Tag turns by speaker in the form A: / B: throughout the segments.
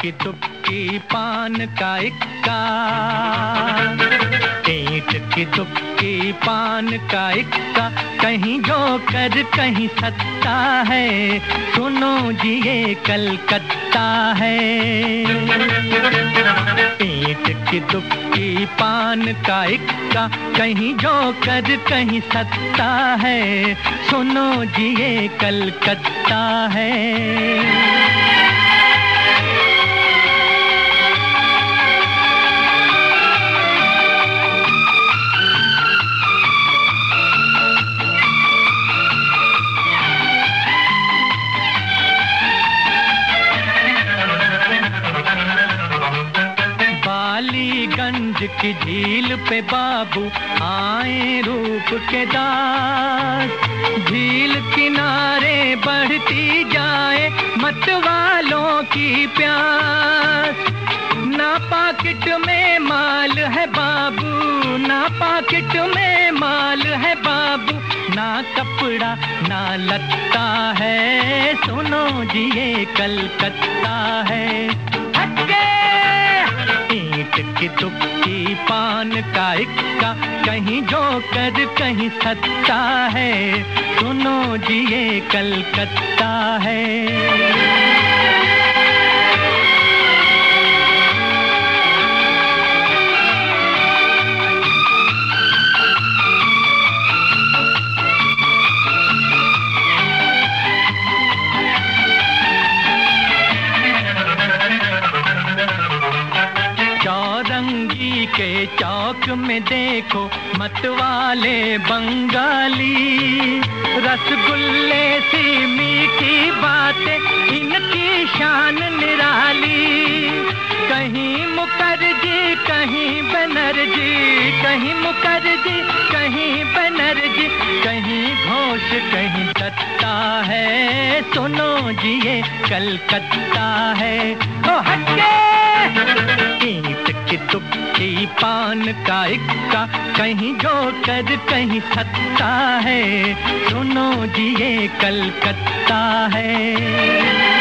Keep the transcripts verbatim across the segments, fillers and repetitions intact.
A: की तुक्की पान का इक्का, ईंट की तुक्की पान का इक्का, कहीं जोकर कहीं सत्ता है, सुनो जी ये कलकत्ता है। ईंट की तुक्की पान का इक्का, कहीं जोकर कहीं सत्ता है, सुनो जी ये कलकत्ता है। बालीगंज की झील पे बाबू आए रूप के दास, झील किनारे बढ़ती जाए मतवालों की प्यास। ना पाकिट में माल है बाबू, ना पाकिट में माल है बाबू, ना कपड़ा ना लत्ता है, सुनो जी ये कलकत्ता है। ईंट की तुक्की पान का इक्का, कहीं जोकर कहीं सत्ता है, सुनो जी ये कलकत्ता है। चौरंगी के चौक में देखो मतवाले बंगाली, रसगुल्ले सी मीठी बातें इनकी शान निराली। कहीं मुखर्जी कहीं बनर्जी, कहीं मुखर्जी कहीं बनर्जी, कहीं घोष कहीं दत्ता है, सुनो जी ये कलकत्ता है। ओ हटके ईंट की तुक्की पान का इक्का, कहीं जोकर कहीं सत्ता है, सुनो जी ये कलकत्ता है।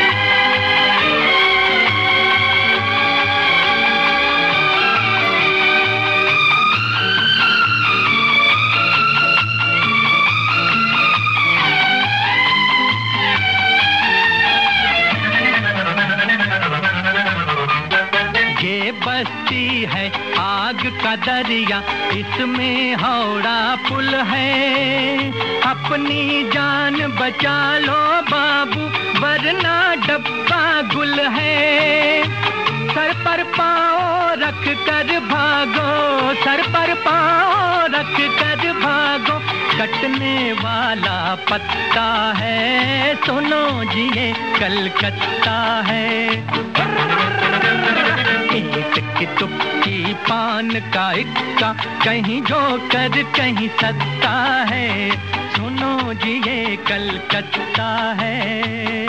A: ये बस्ती है आग का दरिया, इसमें हावड़ा पुल है, अपनी जान बचा लो बाबू वरना डब्बा गुल है। सर पर पाँव रख कर भागो, सर पर पाँव रख कर भागो, कटने वाला पत्ता है, सुनो जी ये कलकत्ता है। ईंट की तुक्की पान का इक्का, कहीं जोकर कहीं सत्ता है, सुनो जी ये कलकत्ता है।